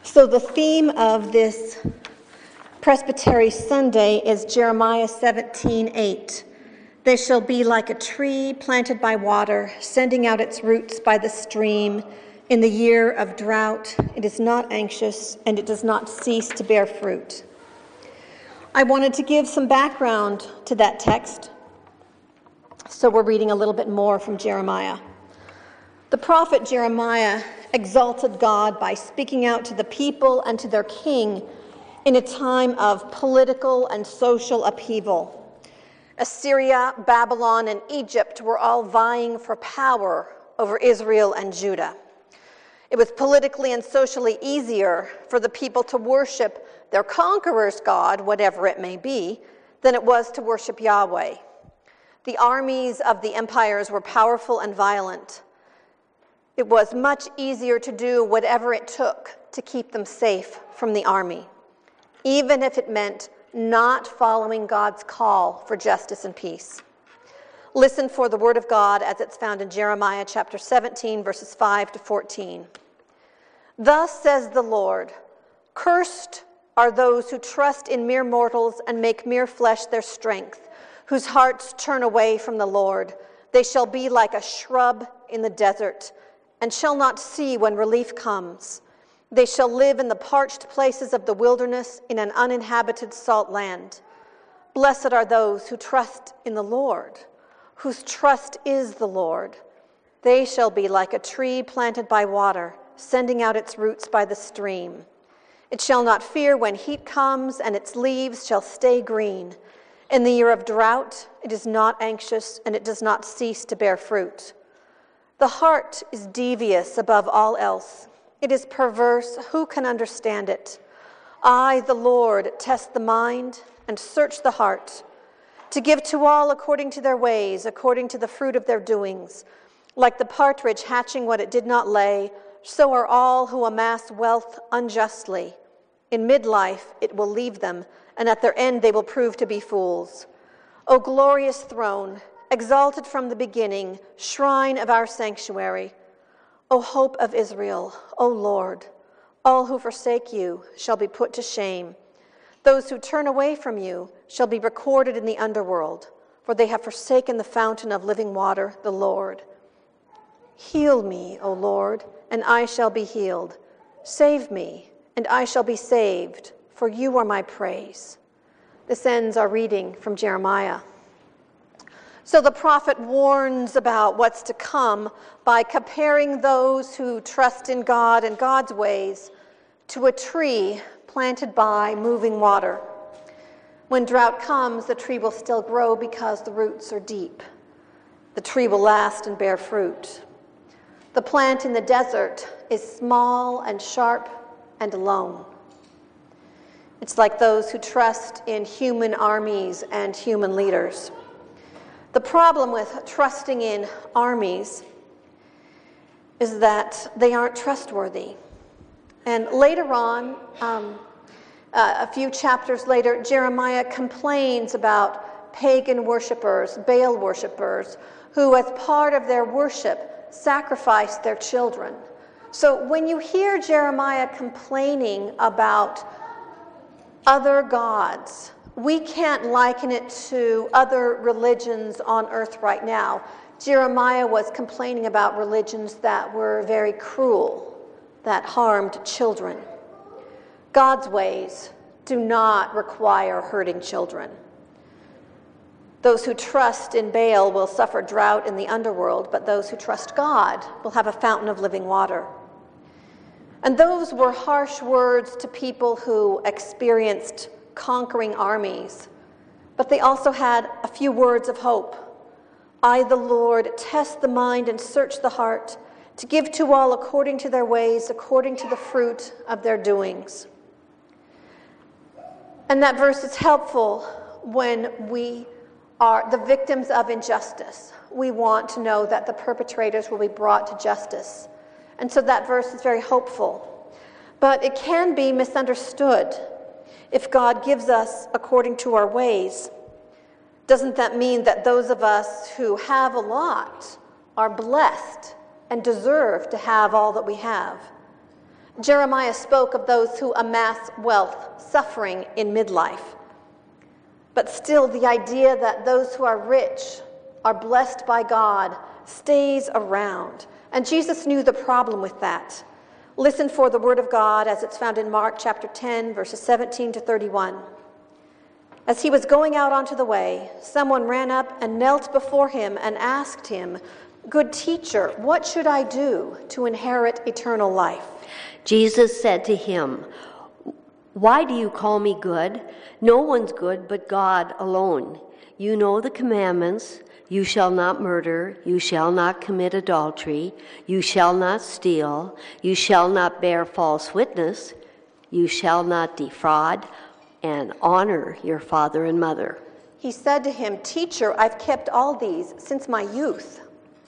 So the theme of this Presbytery Sunday is Jeremiah 17:8. They shall be like a tree planted by water, sending out its roots by the stream. In the year of drought, it is not anxious, and it does not cease to bear fruit. I wanted to give some background to that text, so we're reading a little bit more from Jeremiah. The prophet Jeremiah exalted God by speaking out to the people and to their king in a time of political and social upheaval. Assyria, Babylon, and Egypt were all vying for power over Israel and Judah. It was politically and socially easier for the people to worship their conqueror's God, whatever it may be, than it was to worship Yahweh. The armies of the empires were powerful and violent. It was much easier to do whatever it took to keep them safe from the army, even if it meant not following God's call for justice and peace. Listen for the word of God as it's found in Jeremiah chapter 17, verses 5 to 14. Thus says the Lord, cursed are those who trust in mere mortals and make mere flesh their strength, whose hearts turn away from the Lord. They shall be like a shrub in the desert, and shall not see when relief comes. They shall live in the parched places of the wilderness, in an uninhabited salt land. Blessed are those who trust in the Lord, whose trust is the Lord. They shall be like a tree planted by water, sending out its roots by the stream. It shall not fear when heat comes, and its leaves shall stay green. In the year of drought, it is not anxious, and it does not cease to bear fruit. The heart is devious above all else. It is perverse. Who can understand it? I, the Lord, test the mind and search the heart, to give to all according to their ways, according to the fruit of their doings. Like the partridge hatching what it did not lay, so are all who amass wealth unjustly. In midlife it will leave them, and at their end they will prove to be fools. O glorious throne, exalted from the beginning, shrine of our sanctuary. O hope of Israel, O Lord, all who forsake you shall be put to shame. Those who turn away from you shall be recorded in the underworld, for they have forsaken the fountain of living water, the Lord. Heal me, O Lord, and I shall be healed. Save me, and I shall be saved, for you are my praise. This ends our reading from Jeremiah. So the prophet warns about what's to come by comparing those who trust in God and God's ways to a tree planted by moving water. When drought comes, the tree will still grow because the roots are deep. The tree will last and bear fruit. The plant in the desert is small and sharp and alone. It's like those who trust in human armies and human leaders. The problem with trusting in armies is that they aren't trustworthy. And later on, a few chapters later, Jeremiah complains about pagan worshipers, Baal worshipers, who as part of their worship sacrificed their children. So when you hear Jeremiah complaining about other gods, we can't liken it to other religions on earth right now. Jeremiah was complaining about religions that were very cruel, that harmed children. God's ways do not require hurting children. Those who trust in Baal will suffer drought in the underworld, but those who trust God will have a fountain of living water. And those were harsh words to people who experienced conquering armies, but they also had a few words of hope. I, the Lord, test the mind and search the heart, to give to all according to their ways, according to the fruit of their doings. And that verse is helpful when we are the victims of injustice. We want to know that the perpetrators will be brought to justice. And so that verse is very hopeful. But it can be misunderstood. If God gives us according to our ways, doesn't that mean that those of us who have a lot are blessed and deserve to have all that we have? Jeremiah spoke of those who amass wealth, suffering in midlife. But still, the idea that those who are rich are blessed by God stays around. And Jesus knew the problem with that. Listen for the word of God as it's found in Mark chapter 10, verses 17 to 31. As he was going out onto the way, someone ran up and knelt before him and asked him, "Good teacher, what should I do to inherit eternal life?" Jesus said to him, "Why do you call me good? No one's good but God alone. You know the commandments. You shall not murder. You shall not commit adultery. You shall not steal. You shall not bear false witness. You shall not defraud. And honor your father and mother." He said to him, "Teacher, I've kept all these since my youth."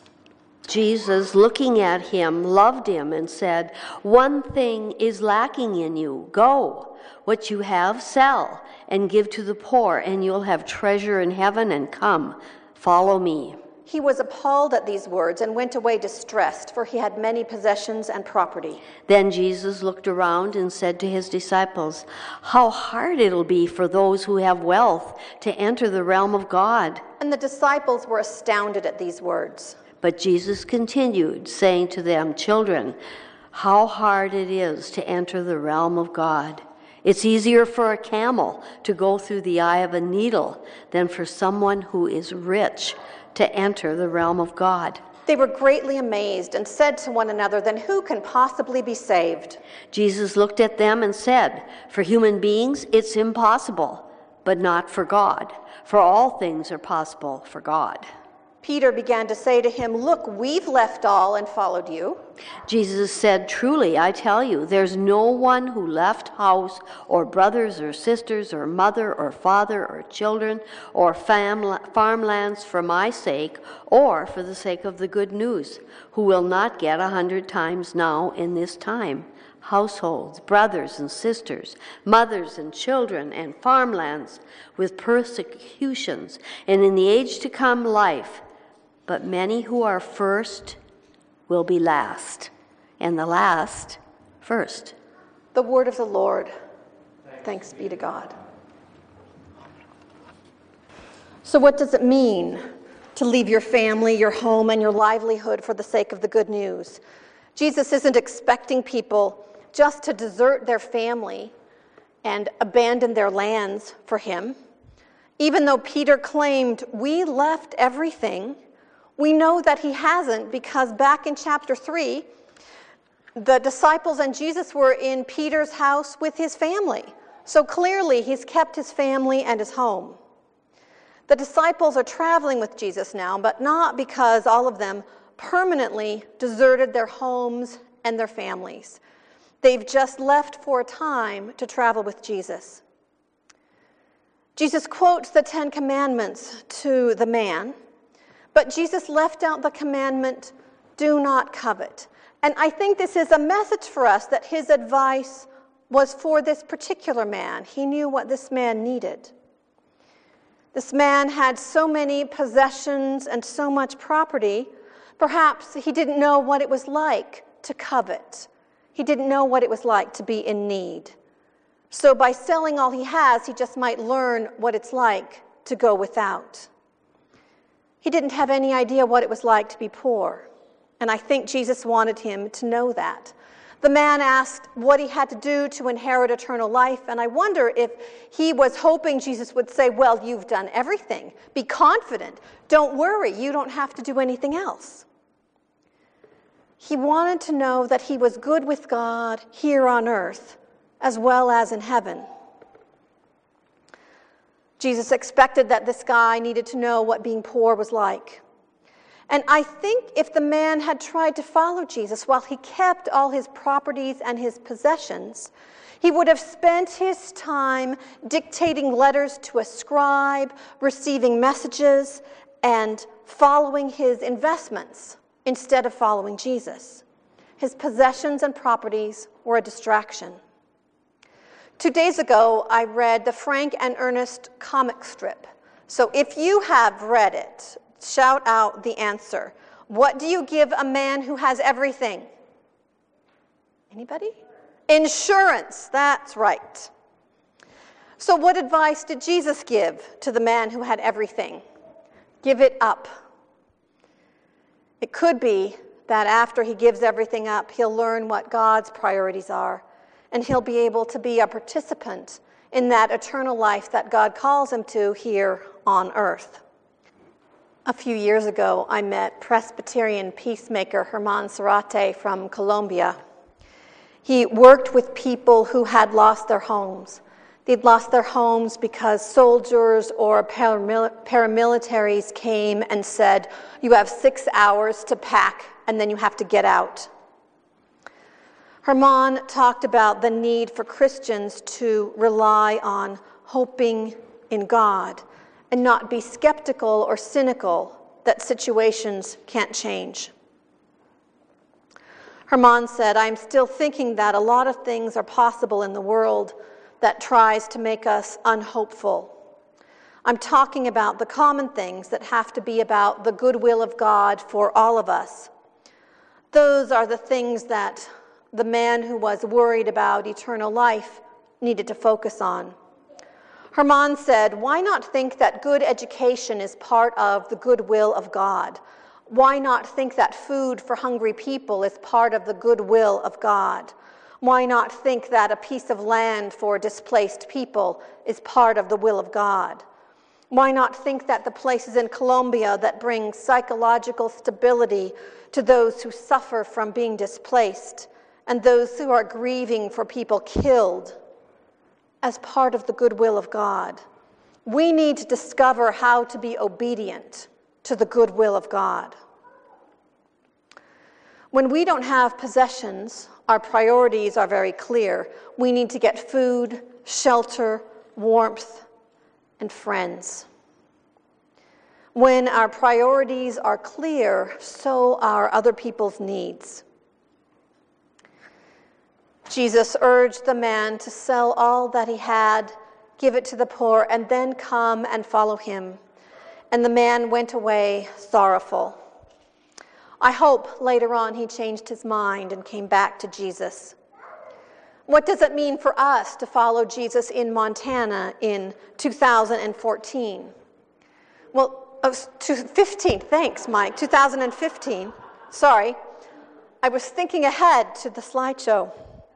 Jesus, looking at him, loved him and said, "One thing is lacking in you. Go, what you have, sell, and give to the poor, and you'll have treasure in heaven, and come, follow me." He was appalled at these words and went away distressed, for he had many possessions and property. Then Jesus looked around and said to his disciples, "How hard it'll be for those who have wealth to enter the realm of God." And the disciples were astounded at these words. But Jesus continued, saying to them, "Children, how hard it is to enter the realm of God. It's easier for a camel to go through the eye of a needle than for someone who is rich to enter the realm of God." They were greatly amazed and said to one another, "Then who can possibly be saved?" Jesus looked at them and said, "For human beings it's impossible, but not for God. For all things are possible for God." Peter began to say to him, "Look, we've left all and followed you." Jesus said, "Truly, I tell you, there's no one who left house or brothers or sisters or mother or father or children or farmlands for my sake or for the sake of the good news, who will not get 100 times now in this time. Households, brothers and sisters, mothers and children, and farmlands with persecutions, and in the age to come life. But many who are first will be last, and the last first." The word of the Lord. Thanks be to God. So what does it mean to leave your family, your home, and your livelihood for the sake of the good news? Jesus isn't expecting people just to desert their family and abandon their lands for him. Even though Peter claimed, "We left everything," we know that he hasn't, because back in chapter 3, the disciples and Jesus were in Peter's house with his family. So clearly he's kept his family and his home. The disciples are traveling with Jesus now, but not because all of them permanently deserted their homes and their families. They've just left for a time to travel with Jesus. Jesus quotes the 10 Commandments to the man, but Jesus left out the commandment, "Do not covet." And I think this is a message for us that his advice was for this particular man. He knew what this man needed. This man had so many possessions and so much property, perhaps he didn't know what it was like to covet. He didn't know what it was like to be in need. So by selling all he has, he just might learn what it's like to go without. He didn't have any idea what it was like to be poor, and I think Jesus wanted him to know that. The man asked what he had to do to inherit eternal life, and I wonder if he was hoping Jesus would say, "Well, you've done everything. Be confident. Don't worry. You don't have to do anything else." He wanted to know that he was good with God here on earth as well as in heaven. Jesus expected that this guy needed to know what being poor was like. And I think if the man had tried to follow Jesus while he kept all his properties and his possessions, he would have spent his time dictating letters to a scribe, receiving messages, and following his investments instead of following Jesus. His possessions and properties were a distraction. 2 days ago, I read the Frank and Ernest comic strip. So if you have read it, shout out the answer. What do you give a man who has everything? Anybody? Insurance, that's right. So what advice did Jesus give to the man who had everything? Give it up. It could be that after he gives everything up, he'll learn what God's priorities are, and he'll be able to be a participant in that eternal life that God calls him to here on earth. A few years ago, I met Presbyterian peacemaker Herman Zarate from Colombia. He worked with people who had lost their homes. They'd lost their homes because soldiers or paramilitaries came and said, you have 6 hours to pack and then you have to get out. Herman talked about the need for Christians to rely on hoping in God and not be skeptical or cynical that situations can't change. Herman said, I'm still thinking that a lot of things are possible in the world that tries to make us unhopeful. I'm talking about the common things that have to be about the goodwill of God for all of us. Those are the things that the man who was worried about eternal life needed to focus on. Herman said, why not think that good education is part of the goodwill of God? Why not think that food for hungry people is part of the goodwill of God? Why not think that a piece of land for displaced people is part of the will of God? Why not think that the places in Colombia that bring psychological stability to those who suffer from being displaced and those who are grieving for people killed as part of the goodwill of God? We need to discover how to be obedient to the goodwill of God. When we don't have possessions, our priorities are very clear. We need to get food, shelter, warmth, and friends. When our priorities are clear, so are other people's needs. Jesus urged the man to sell all that he had, give it to the poor, and then come and follow him. And the man went away sorrowful. I hope later on he changed his mind and came back to Jesus. What does it mean for us to follow Jesus in Montana in 2014? Well, 2015, thanks, Mike, 2015. Sorry, I was thinking ahead to the slideshow.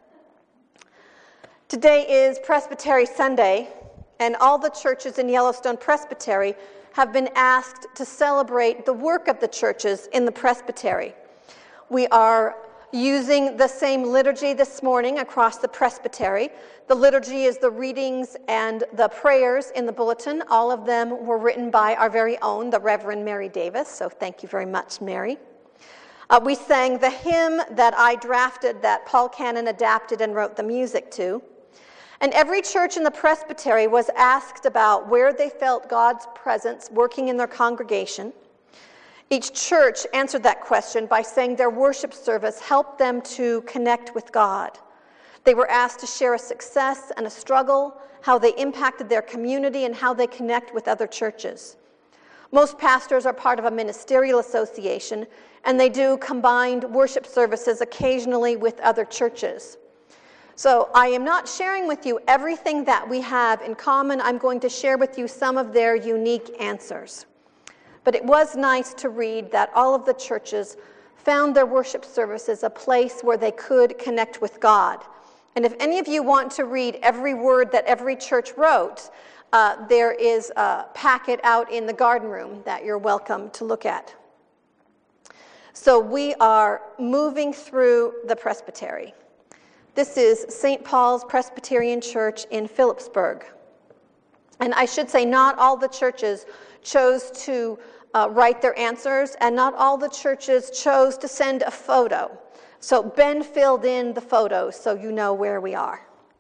Today is Presbytery Sunday, and all the churches in Yellowstone Presbytery have been asked to celebrate the work of the churches in the presbytery. We are using the same liturgy this morning across the presbytery. The liturgy is the readings and the prayers in the bulletin. All of them were written by our very own, the Reverend Mary Davis, so thank you very much, Mary. We sang the hymn that I drafted that Paul Cannon adapted and wrote the music to. And every church in the presbytery was asked about where they felt God's presence working in their congregation. Each church answered that question by saying their worship service helped them to connect with God. They were asked to share a success and a struggle, how they impacted their community, and how they connect with other churches. Most pastors are part of a ministerial association, and they do combined worship services occasionally with other churches. So I am not sharing with you everything that we have in common. I'm going to share with you some of their unique answers. But it was nice to read that all of the churches found their worship services a place where they could connect with God. And if any of you want to read every word that every church wrote, there is a packet out in the garden room that you're welcome to look at. So we are moving through the presbytery. This is St. Paul's Presbyterian Church in Phillipsburg. And I should say not all the churches chose to write their answers, and not all the churches chose to send a photo. So Ben filled in the photos so you know where we are.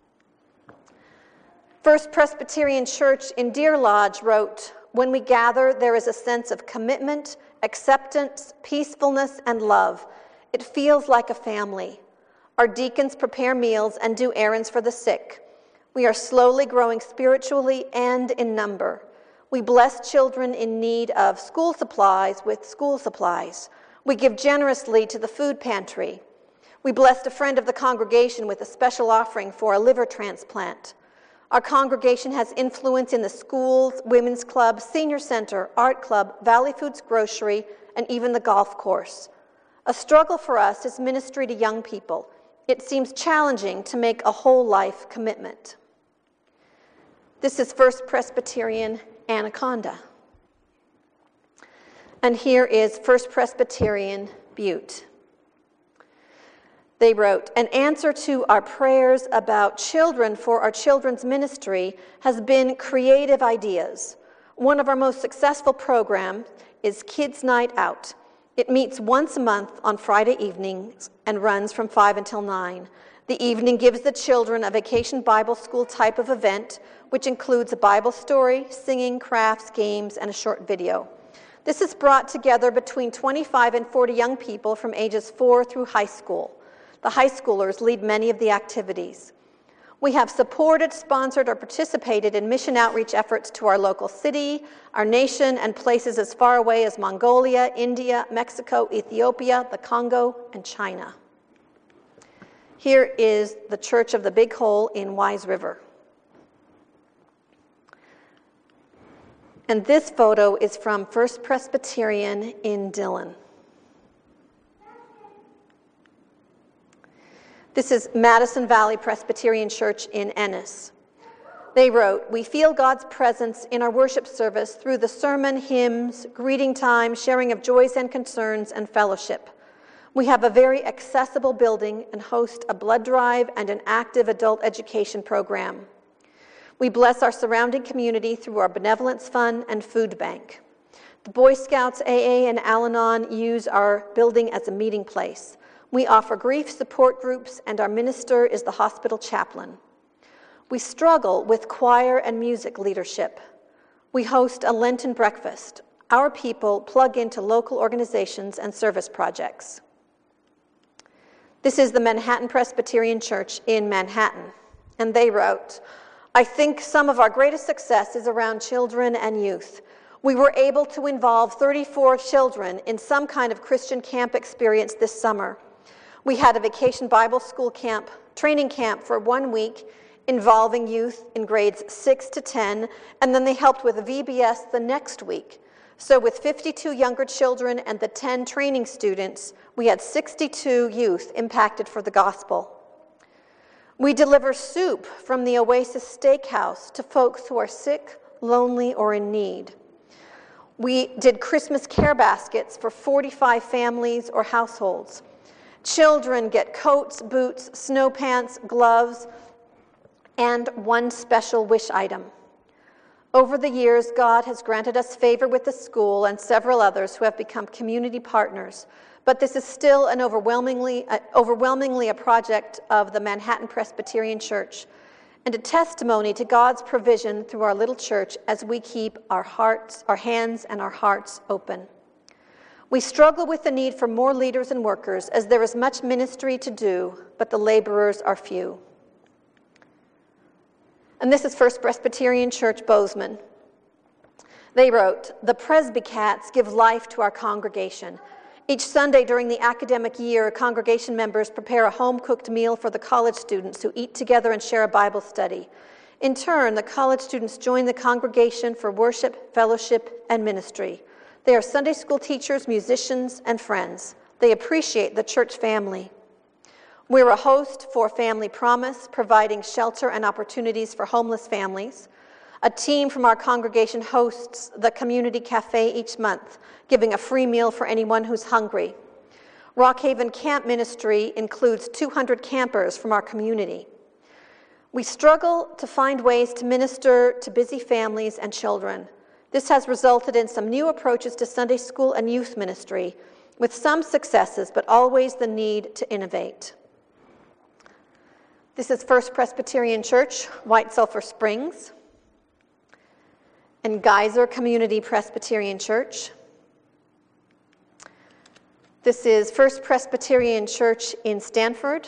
First Presbyterian Church in Deer Lodge wrote, when we gather, there is a sense of commitment, acceptance, peacefulness, and love. It feels like a family. Our deacons prepare meals and do errands for the sick. We are slowly growing spiritually and in number. We bless children in need of school supplies with school supplies. We give generously to the food pantry. We blessed a friend of the congregation with a special offering for a liver transplant. Our congregation has influence in the schools, women's club, senior center, art club, Valley Foods Grocery, and even the golf course. A struggle for us is ministry to young people. It seems challenging to make a whole life commitment. This is First Presbyterian Anaconda. And here is First Presbyterian Butte. They wrote, an answer to our prayers about children for our children's ministry has been creative ideas. One of our most successful programs is Kids Night Out. It meets once a month on Friday evenings and runs from 5 until 9. The evening gives the children a vacation Bible school type of event, which includes a Bible story, singing, crafts, games, and a short video. This is brought together between 25 and 40 young people from ages 4 through high school. The high schoolers lead many of the activities. We have supported, sponsored, or participated in mission outreach efforts to our local city, our nation, and places as far away as Mongolia, India, Mexico, Ethiopia, the Congo, and China. Here is the Church of the Big Hole in Wise River. And this photo is from First Presbyterian in Dillon. This is Madison Valley Presbyterian Church in Ennis. They wrote, we feel God's presence in our worship service through the sermon, hymns, greeting time, sharing of joys and concerns, and fellowship. We have a very accessible building and host a blood drive and an active adult education program. We bless our surrounding community through our benevolence fund and food bank. The Boy Scouts, AA, and Al-Anon use our building as a meeting place. We offer grief support groups, and our minister is the hospital chaplain. We struggle with choir and music leadership. We host a Lenten breakfast. Our people plug into local organizations and service projects. This is the Manhattan Presbyterian Church in Manhattan, and they wrote, I think some of our greatest success is around children and youth. We were able to involve 34 children in some kind of Christian camp experience this summer. We had a vacation Bible school camp, training camp for 1 week involving youth in grades 6 to 10, and then they helped with a VBS the next week. So with 52 younger children and the 10 training students, we had 62 youth impacted for the gospel. We deliver soup from the Oasis Steakhouse to folks who are sick, lonely, or in need. We did Christmas care baskets for 45 families or households. Children get coats, boots, snow pants, gloves, and one special wish item. Over the years, God has granted us favor with the school and several others who have become community partners, but this is still an overwhelmingly a project of the Manhattan Presbyterian Church and a testimony to God's provision through our little church as we keep our hands and our hearts open. We struggle with the need for more leaders and workers as there is much ministry to do, but the laborers are few. And this is First Presbyterian Church, Bozeman. They wrote, the Presbycats give life to our congregation. Each Sunday during the academic year, congregation members prepare a home-cooked meal for the college students who eat together and share a Bible study. In turn, the college students join the congregation for worship, fellowship, and ministry. They are Sunday school teachers, musicians, and friends. They appreciate the church family. We're a host for Family Promise, providing shelter and opportunities for homeless families. A team from our congregation hosts the Community Cafe each month, giving a free meal for anyone who's hungry. Rockhaven Camp Ministry includes 200 campers from our community. We struggle to find ways to minister to busy families and children. This has resulted in some new approaches to Sunday school and youth ministry, with some successes, but always the need to innovate. This is First Presbyterian Church, White Sulphur Springs, and Geyser Community Presbyterian Church. This is First Presbyterian Church in Stanford,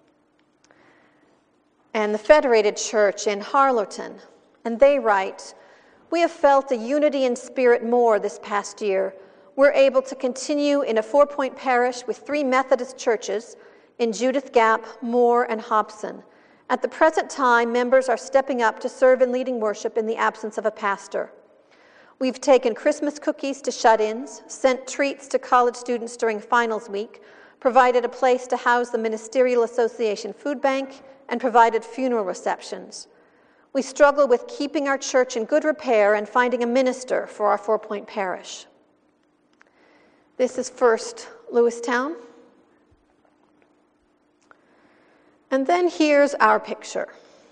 and the Federated Church in Harlowton. And they write, we have felt a unity in spirit more this past year. We're able to continue in a 4-point parish with 3 Methodist churches, in Judith Gap, Moore, and Hobson. At the present time, members are stepping up to serve in leading worship in the absence of a pastor. We've taken Christmas cookies to shut-ins, sent treats to college students during finals week, provided a place to house the Ministerial Association Food Bank, and provided funeral receptions. We struggle with keeping our church in good repair and finding a minister for our 4-Point parish. This is First Lewistown. And then here's our picture.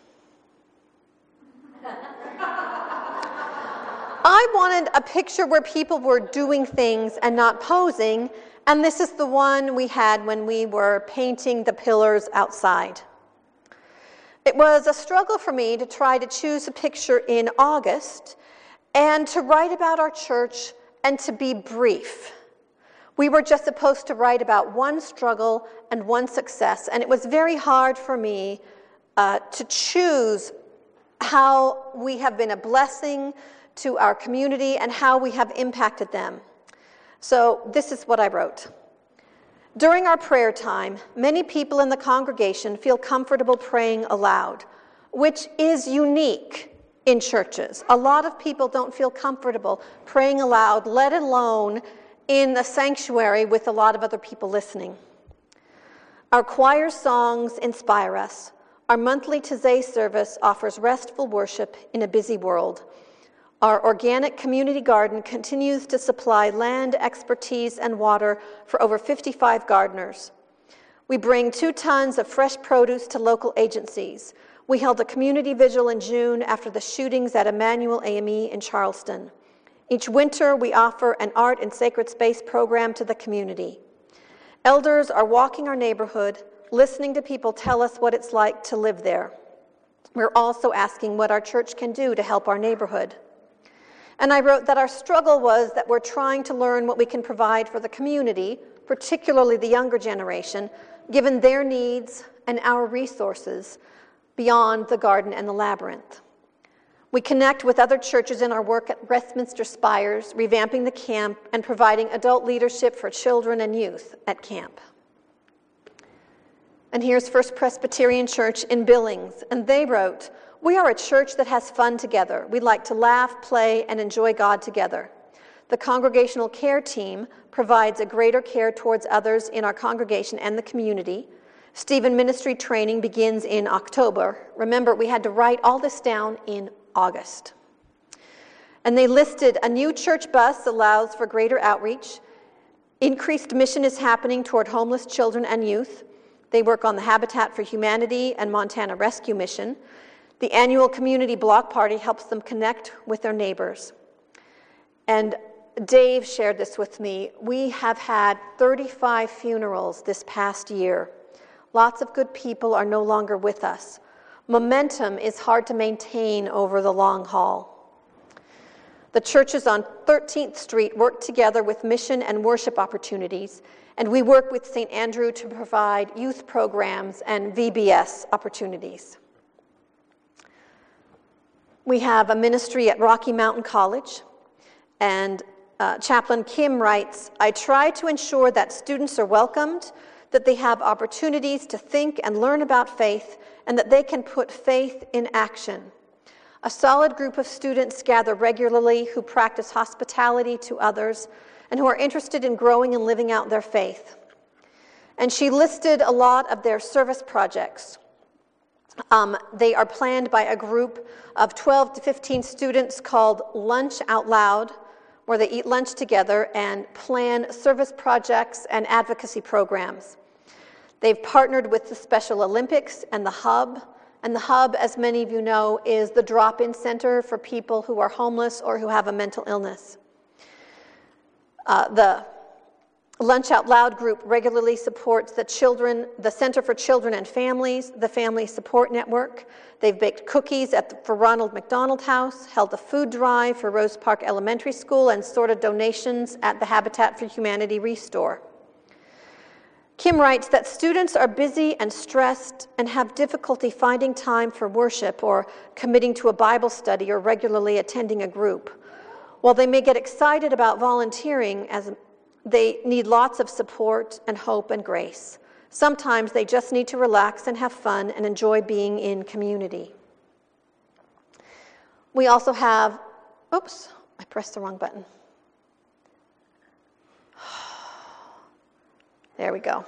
I wanted a picture where people were doing things and not posing, and this is the one we had when we were painting the pillars outside. It was a struggle for me to try to choose a picture in August and to write about our church and to be brief. We were just supposed to write about one struggle and one success, and it was very hard for me to choose how we have been a blessing to our community and how we have impacted them. So this is what I wrote. During our prayer time, many people in the congregation feel comfortable praying aloud, which is unique in churches. A lot of people don't feel comfortable praying aloud, let alone in the sanctuary with a lot of other people listening. Our choir songs inspire us. Our monthly Taizé service offers restful worship in a busy world. Our organic community garden continues to supply land, expertise, and water for over 55 gardeners. We bring 2 tons of fresh produce to local agencies. We held a community vigil in June after the shootings at Emmanuel AME in Charleston. Each winter, we offer an art and sacred space program to the community. Elders are walking our neighborhood, listening to people tell us what it's like to live there. We're also asking what our church can do to help our neighborhood. And I wrote that our struggle was that we're trying to learn what we can provide for the community, particularly the younger generation, given their needs and our resources beyond the garden and the labyrinth. We connect with other churches in our work at Westminster Spires, revamping the camp and providing adult leadership for children and youth at camp. And here's First Presbyterian Church in Billings, and they wrote, "We are a church that has fun together. We like to laugh, play, and enjoy God together. The congregational care team provides a greater care towards others in our congregation and the community. Stephen ministry training begins in October." Remember, we had to write all this down in August. And they listed a new church bus allows for greater outreach. Increased mission is happening toward homeless children and youth. They work on the Habitat for Humanity and Montana Rescue Mission. The annual community block party helps them connect with their neighbors. And Dave shared this with me. We have had 35 funerals this past year. Lots of good people are no longer with us. Momentum is hard to maintain over the long haul. The churches on 13th Street work together with mission and worship opportunities, and we work with St. Andrew to provide youth programs and VBS opportunities. We have a ministry at Rocky Mountain College, and Chaplain Kim writes, "I try to ensure that students are welcomed, that they have opportunities to think and learn about faith, and that they can put faith in action. A solid group of students gather regularly who practice hospitality to others and who are interested in growing and living out their faith." And she listed a lot of their service projects. They are planned by a group of 12 to 15 students called Lunch Out Loud, where they eat lunch together and plan service projects and advocacy programs. They've partnered with the Special Olympics and the Hub. And the Hub, as many of you know, is the drop-in center for people who are homeless or who have a mental illness. The Lunch Out Loud group regularly supports the Center for Children and Families, the Family Support Network. They've baked cookies for Ronald McDonald House, held a food drive for Rose Park Elementary School, and sorted donations at the Habitat for Humanity Restore. Kim writes that students are busy and stressed and have difficulty finding time for worship or committing to a Bible study or regularly attending a group. While they may get excited about volunteering, as they need lots of support and hope and grace. Sometimes they just need to relax and have fun and enjoy being in community. We also have, oops, I pressed the wrong button. There we go.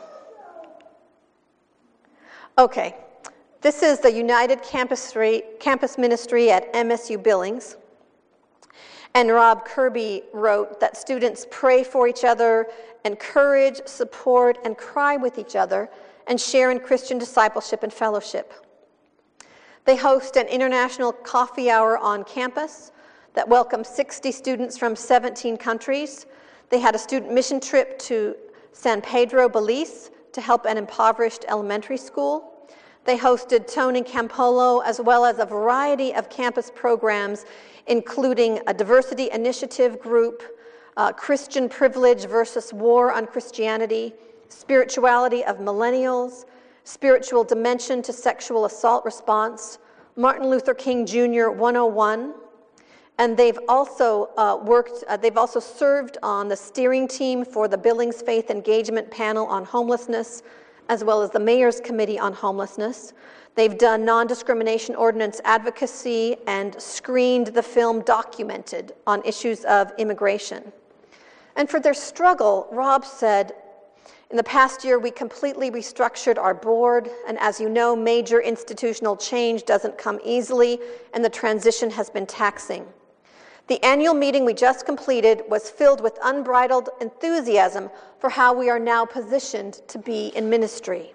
Okay, this is the United Campus Ministry at MSU Billings. And Rob Kirby wrote that students pray for each other, encourage, support, and cry with each other, and share in Christian discipleship and fellowship. They host an international coffee hour on campus that welcomes 60 students from 17 countries. They had a student mission trip to San Pedro, Belize, to help an impoverished elementary school. They hosted Tone and Campolo, as well as a variety of campus programs, including a diversity initiative group, Christian privilege versus war on Christianity, spirituality of millennials, spiritual dimension to sexual assault response, Martin Luther King Jr. 101, and they've also served on the steering team for the Billings Faith Engagement Panel on Homelessness, as well as the Mayor's Committee on Homelessness. They've done non-discrimination ordinance advocacy and screened the film Documented on issues of immigration. And for their struggle, Rob said, in the past year, we completely restructured our board, and as you know, major institutional change doesn't come easily, and the transition has been taxing. The annual meeting we just completed was filled with unbridled enthusiasm for how we are now positioned to be in ministry.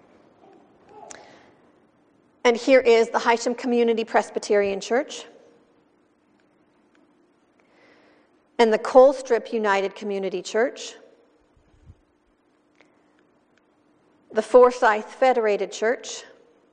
And here is the Hysham Community Presbyterian Church and the Colstrip United Community Church, the Forsyth Federated Church,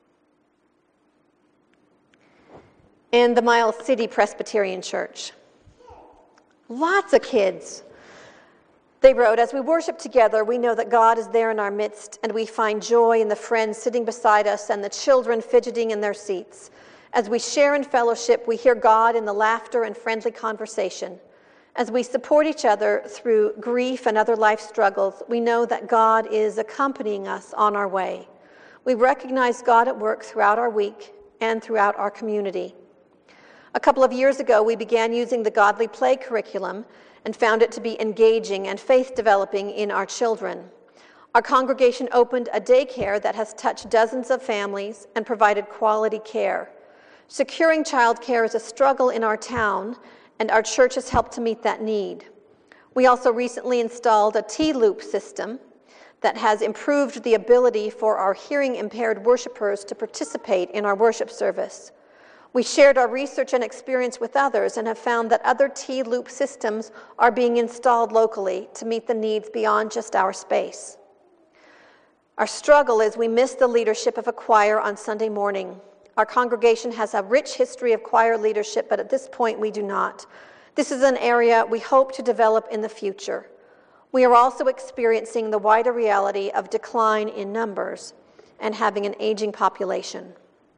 and the Miles City Presbyterian Church. Lots of kids. They wrote, as we worship together, we know that God is there in our midst, and we find joy in the friends sitting beside us and the children fidgeting in their seats. As we share in fellowship, we hear God in the laughter and friendly conversation. As we support each other through grief and other life struggles, we know that God is accompanying us on our way. We recognize God at work throughout our week and throughout our community. A couple of years ago, we began using the Godly Play curriculum and found it to be engaging and faith-developing in our children. Our congregation opened a daycare that has touched dozens of families and provided quality care. Securing childcare is a struggle in our town, and our church has helped to meet that need. We also recently installed a T-loop system that has improved the ability for our hearing-impaired worshipers to participate in our worship service. We shared our research and experience with others and have found that other T-loop systems are being installed locally to meet the needs beyond just our space. Our struggle is we miss the leadership of a choir on Sunday morning. Our congregation has a rich history of choir leadership, but at this point we do not. This is an area we hope to develop in the future. We are also experiencing the wider reality of decline in numbers and having an aging population.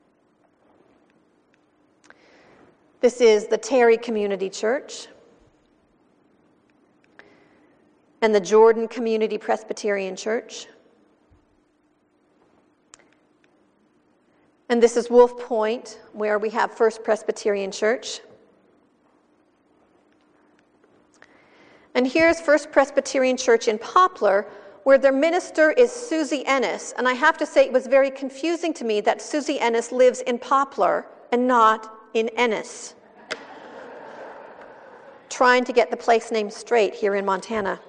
This is the Terry Community Church and the Jordan Community Presbyterian Church. And this is Wolf Point, where we have First Presbyterian Church. And here's First Presbyterian Church in Poplar, where their minister is Susie Ennis. And I have to say, it was very confusing to me that Susie Ennis lives in Poplar and not in Ennis. Trying to get the place name straight here in Montana.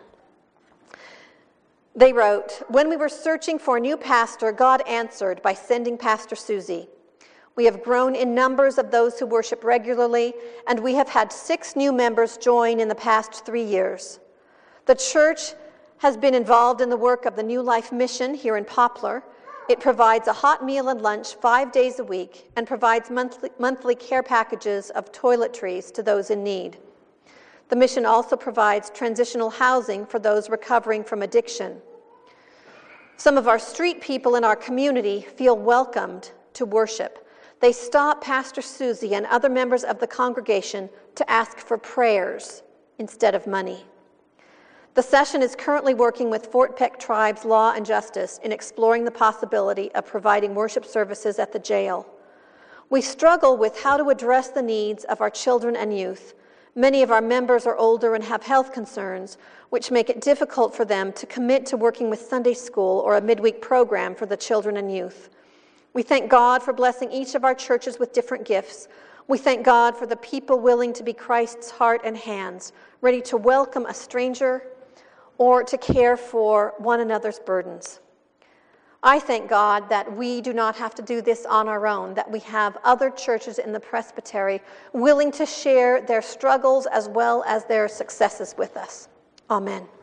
They wrote, when we were searching for a new pastor, God answered by sending Pastor Susie. We have grown in numbers of those who worship regularly, and we have had 6 new members join in the past 3 years. The church has been involved in the work of the New Life Mission here in Poplar. It provides a hot meal and lunch 5 days a week and provides monthly care packages of toiletries to those in need. The mission also provides transitional housing for those recovering from addiction. Some of our street people in our community feel welcomed to worship. They stop Pastor Susie and other members of the congregation to ask for prayers instead of money. The session is currently working with Fort Peck Tribes Law and Justice in exploring the possibility of providing worship services at the jail. We struggle with how to address the needs of our children and youth. Many of our members are older and have health concerns, which make it difficult for them to commit to working with Sunday school or a midweek program for the children and youth. We thank God for blessing each of our churches with different gifts. We thank God for the people willing to be Christ's heart and hands, ready to welcome a stranger or to care for one another's burdens. I thank God that we do not have to do this on our own, that we have other churches in the presbytery willing to share their struggles as well as their successes with us. Amen.